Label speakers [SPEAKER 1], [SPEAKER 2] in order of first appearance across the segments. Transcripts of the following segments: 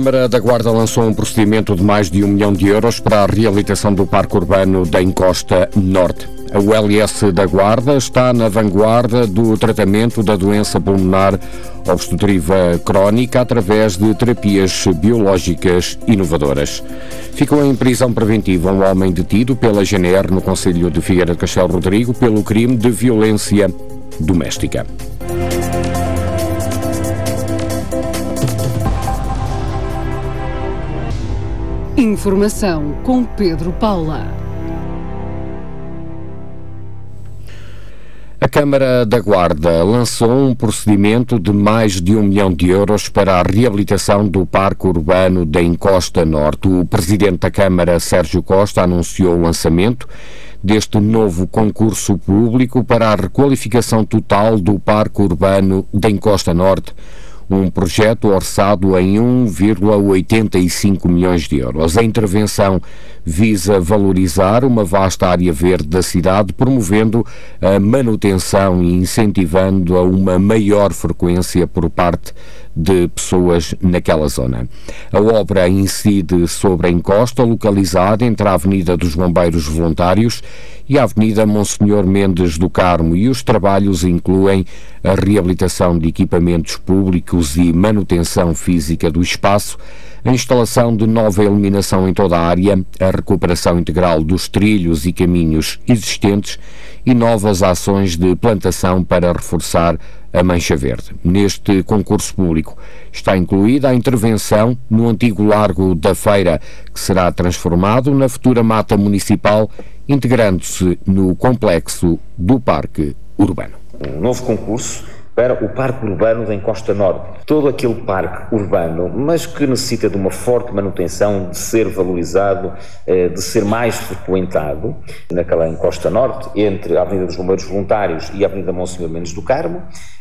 [SPEAKER 1] Câmara da Guarda lançou um procedimento de mais de 1 milhão de euros para a reabilitação do Parque Urbano da Encosta Norte. A ULS da Guarda está na vanguarda do tratamento da doença pulmonar obstrutiva crónica através de terapias biológicas inovadoras. Ficou em prisão preventiva um homem detido pela GNR no concelho de Figueira de Castelo Rodrigo pelo crime de violência doméstica.
[SPEAKER 2] Informação com Pedro Paula.
[SPEAKER 1] A Câmara da Guarda lançou um procedimento de mais de 1 milhão de euros para a reabilitação do Parque Urbano da Encosta Norte. O Presidente da Câmara, Sérgio Costa, anunciou o lançamento deste novo concurso público para a requalificação total do Parque Urbano da Encosta Norte, um projeto orçado em 1,85 milhões de euros. A intervenção visa valorizar uma vasta área verde da cidade, promovendo a manutenção e incentivando a uma maior frequência por parte de pessoas naquela zona. A obra incide sobre a encosta, localizada entre a Avenida dos Bombeiros Voluntários e a Avenida Monsenhor Mendes do Carmo, e os trabalhos incluem a reabilitação de equipamentos públicos e manutenção física do espaço, a instalação de nova iluminação em toda a área, a recuperação integral dos trilhos e caminhos existentes e novas ações de plantação para reforçar a mancha verde. Neste concurso público está incluída a intervenção no antigo Largo da Feira, que será transformado na futura mata municipal, integrando-se no complexo do Parque Urbano.
[SPEAKER 3] Um novo concurso para o Parque Urbano da Encosta Norte. Todo aquele parque urbano, mas que necessita de uma forte manutenção, de ser valorizado, de ser mais frequentado, naquela Encosta Norte, entre a Avenida dos Bombeiros Voluntários e a Avenida Monsenhor Mendes do Carmo,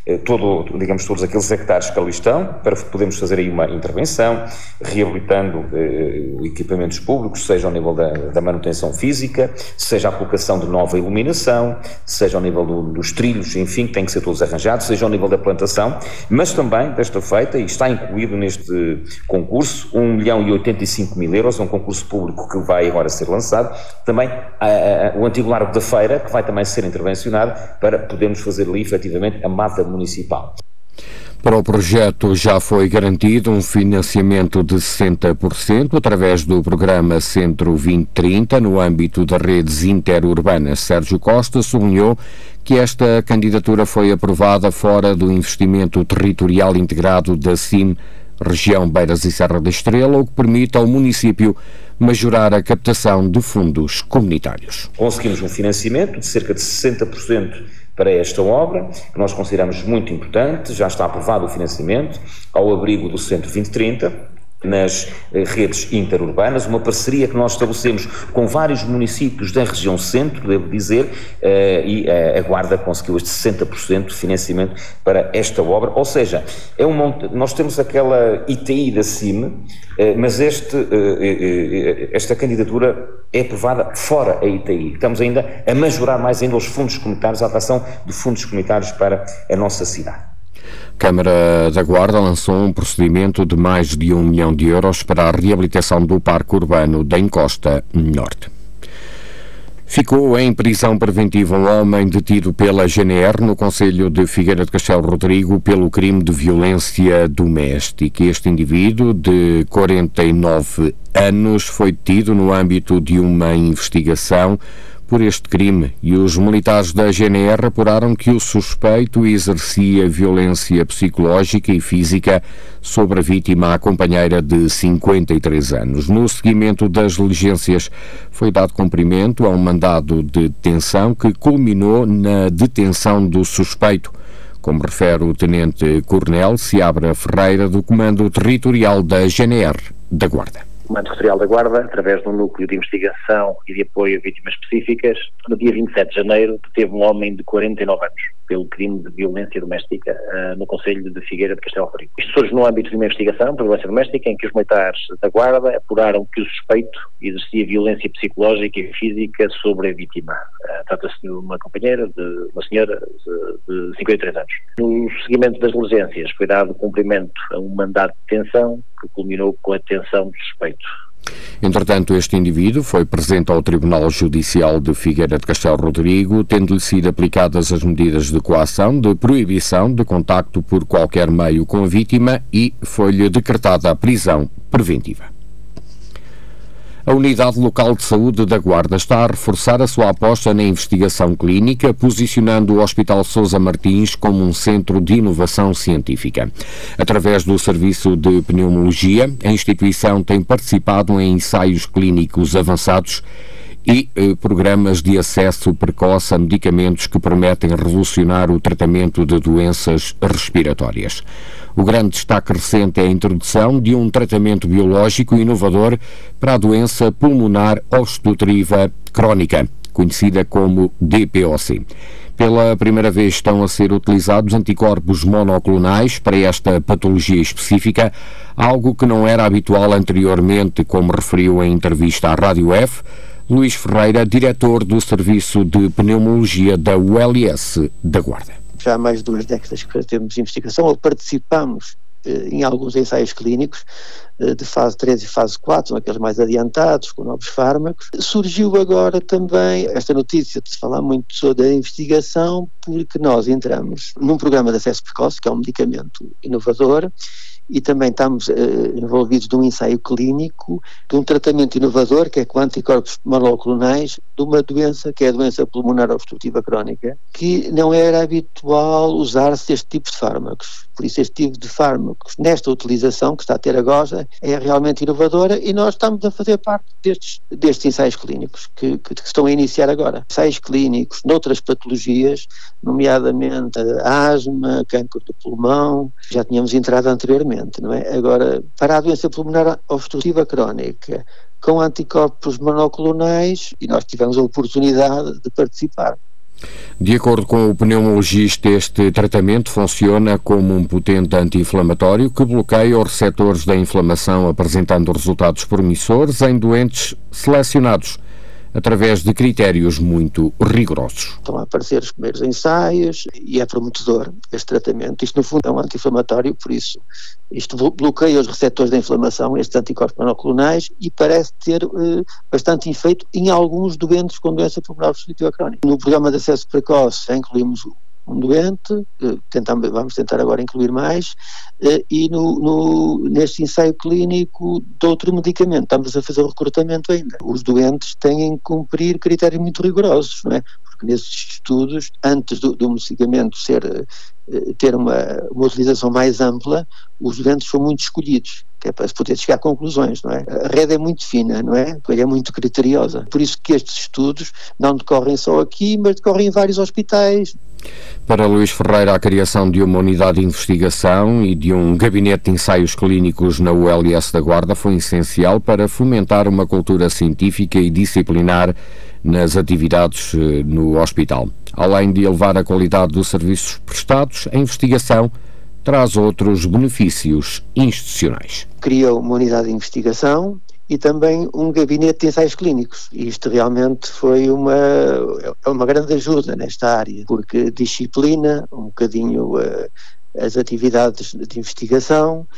[SPEAKER 3] todos aqueles hectares que ali estão, para podermos fazer aí uma intervenção, reabilitando equipamentos públicos, seja ao nível da manutenção física, seja a colocação de nova iluminação, seja ao nível dos trilhos, enfim, que têm que ser todos arranjados, seja ao nível da plantação, mas também desta feita, e está incluído neste concurso, 1.085.000 euros, é um concurso público que vai agora ser lançado, também o antigo Largo da Feira, que vai também ser intervencionado para podermos fazer ali efetivamente a mata municipal.
[SPEAKER 1] Para o projeto já foi garantido um financiamento de 60% através do programa Centro 2030 no âmbito das redes interurbanas. Sérgio Costa sublinhou que esta candidatura foi aprovada fora do investimento territorial integrado da CIM Região Beiras e Serra da Estrela, o que permite ao município majorar a captação de fundos comunitários.
[SPEAKER 3] Conseguimos um financiamento de cerca de 60% para esta obra, que nós consideramos muito importante. Já está aprovado o financiamento ao abrigo do Centro 2030, nas redes interurbanas, uma parceria que nós estabelecemos com vários municípios da região centro, devo dizer, e a Guarda conseguiu este 60% de financiamento para esta obra, ou seja, nós temos aquela ITI da CIM, mas esta candidatura é aprovada fora a ITI. Estamos ainda a majorar mais ainda os fundos comunitários, a atração de fundos comunitários para a nossa cidade.
[SPEAKER 1] A Câmara da Guarda lançou um procedimento de mais de 1 milhão de euros para a reabilitação do Parque Urbano da Encosta Norte. Ficou em prisão preventiva um homem detido pela GNR no concelho de Figueira de Castelo Rodrigo pelo crime de violência doméstica. Este indivíduo, de 49 anos, foi detido no âmbito de uma investigação por este crime, e os militares da GNR apuraram que o suspeito exercia violência psicológica e física sobre a vítima, a companheira de 53 anos. No seguimento das diligências, foi dado cumprimento a um mandado de detenção que culminou na detenção do suspeito, como refere o Tenente-Coronel Seabra Ferreira, do Comando Territorial da GNR da Guarda.
[SPEAKER 4] O Comando Territorial da Guarda, através do Núcleo de Investigação e de Apoio a Vítimas Específicas, no dia 27 de janeiro, deteve um homem de 49 anos. pelo crime de violência doméstica no concelho de Figueira de Castelo Rodrigo. Isto surge no âmbito de uma investigação por violência doméstica em que os militares da Guarda apuraram que o suspeito exercia violência psicológica e física sobre a vítima. Trata-se de uma companheira, de uma senhora de 53 anos. No seguimento das diligências foi dado cumprimento a um mandado de detenção que culminou com a detenção do suspeito.
[SPEAKER 1] Entretanto, este indivíduo foi presente ao Tribunal Judicial de Figueira de Castelo Rodrigo, tendo-lhe sido aplicadas as medidas de coação, de proibição de contacto por qualquer meio com a vítima e foi-lhe decretada a prisão preventiva. A Unidade Local de Saúde da Guarda está a reforçar a sua aposta na investigação clínica, posicionando o Hospital Sousa Martins como um centro de inovação científica. Através do Serviço de Pneumologia, a instituição tem participado em ensaios clínicos avançados e programas de acesso precoce a medicamentos que prometem revolucionar o tratamento de doenças respiratórias. O grande destaque recente é a introdução de um tratamento biológico inovador para a doença pulmonar obstrutiva crónica, conhecida como DPOC. Pela primeira vez estão a ser utilizados anticorpos monoclonais para esta patologia específica, algo que não era habitual anteriormente, como referiu em entrevista à Rádio F, Luís Ferreira, diretor do Serviço de Pneumologia da ULS da Guarda.
[SPEAKER 5] Já há mais de 2 décadas que fazemos investigação, ou participamos em alguns ensaios clínicos de fase 3 e fase 4, são aqueles mais adiantados, com novos fármacos. Surgiu agora também esta notícia de se falar muito sobre a investigação, porque nós entramos num programa de acesso precoce, que é um medicamento inovador, e também estamos envolvidos num ensaio clínico de um tratamento inovador, que é com anticorpos monoclonais, de uma doença que é a doença pulmonar obstrutiva crónica, que não era habitual usar-se este tipo de fármacos. Por isso este tipo de fármacos, nesta utilização que está a ter agora, é realmente inovadora, e nós estamos a fazer parte destes ensaios clínicos que estão a iniciar agora. Ensaios clínicos noutras patologias, nomeadamente asma, câncer do pulmão, já tínhamos entrado anteriormente. Não é? Agora, para a doença pulmonar obstrutiva crónica, com anticorpos monoclonais, e nós tivemos a oportunidade de participar.
[SPEAKER 1] De acordo com o pneumologista, este tratamento funciona como um potente anti-inflamatório que bloqueia os receptores da inflamação, apresentando resultados promissores em doentes selecionados através de critérios muito rigorosos.
[SPEAKER 5] Estão a aparecer os primeiros ensaios e é prometedor este tratamento. Isto, no fundo, é um anti-inflamatório, por isso isto bloqueia os receptores da inflamação, estes anticorpos monoclonais, e parece ter bastante efeito em alguns doentes com doença pulmonar obstrutiva crónica. No programa de acesso precoce já incluímos um doente, vamos tentar agora incluir mais, e neste ensaio clínico de outro medicamento, estamos a fazer o recrutamento ainda. Os doentes têm que cumprir critérios muito rigorosos, não é? Porque nesses estudos, antes do medicamento ter uma utilização mais ampla, os doentes são muito escolhidos, que é para se poder chegar a conclusões, não é? A rede é muito fina, não é? É muito criteriosa. Por isso que estes estudos não decorrem só aqui, mas decorrem em vários hospitais.
[SPEAKER 1] Para Luís Ferreira, a criação de uma unidade de investigação e de um gabinete de ensaios clínicos na ULS da Guarda foi essencial para fomentar uma cultura científica e disciplinar nas atividades no hospital. Além de elevar a qualidade dos serviços prestados, a investigação traz outros benefícios institucionais.
[SPEAKER 5] Cria uma unidade de investigação e também um gabinete de ensaios clínicos. E isto realmente foi uma grande ajuda nesta área, porque disciplina um bocadinho as atividades de investigação,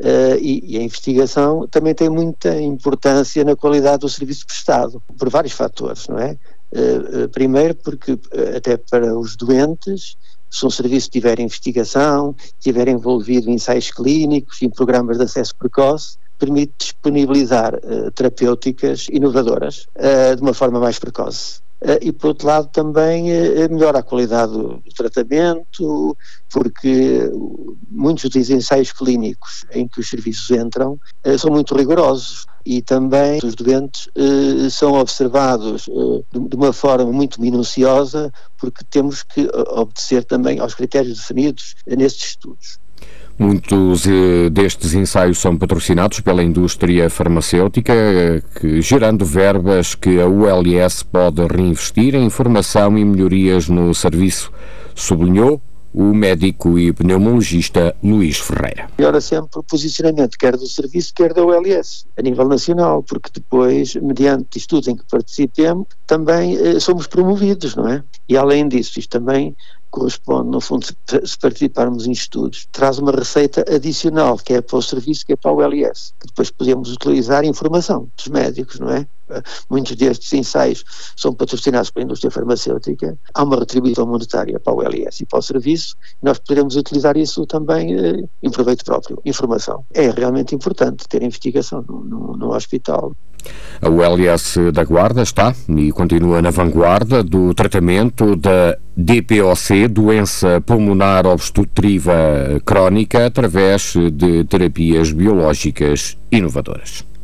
[SPEAKER 5] e a investigação também tem muita importância na qualidade do serviço prestado, por vários fatores, não é? Primeiro porque até para os doentes, se um serviço tiver investigação, estiver envolvido em ensaios clínicos, em programas de acesso precoce, permite disponibilizar terapêuticas inovadoras de uma forma mais precoce. E por outro lado também melhora a qualidade do tratamento, porque muitos dos ensaios clínicos em que os serviços entram são muito rigorosos, e também os doentes são observados de uma forma muito minuciosa, porque temos que obedecer também aos critérios definidos nestes estudos.
[SPEAKER 1] Muitos destes ensaios são patrocinados pela indústria farmacêutica, gerando verbas que a ULS pode reinvestir em formação e melhorias no serviço, sublinhou o médico e pneumologista Luís Ferreira.
[SPEAKER 5] Melhora sempre o posicionamento, quer do serviço, quer da OLS, a nível nacional, porque depois, mediante estudos em que participemos, também somos promovidos, não é? E além disso, isto também corresponde, no fundo, se participarmos em estudos, traz uma receita adicional, que é para o serviço, que é para a OLS, que depois podemos utilizar informação dos médicos, não é? Muitos destes ensaios são patrocinados pela indústria farmacêutica, há uma retribuição monetária para a OLS e para o serviço, e nós poderemos utilizar isso também em proveito próprio, informação. É realmente importante ter investigação no hospital.
[SPEAKER 1] A OLS da Guarda está e continua na vanguarda do tratamento da DPOC, doença pulmonar obstrutiva crónica, através de terapias biológicas inovadoras.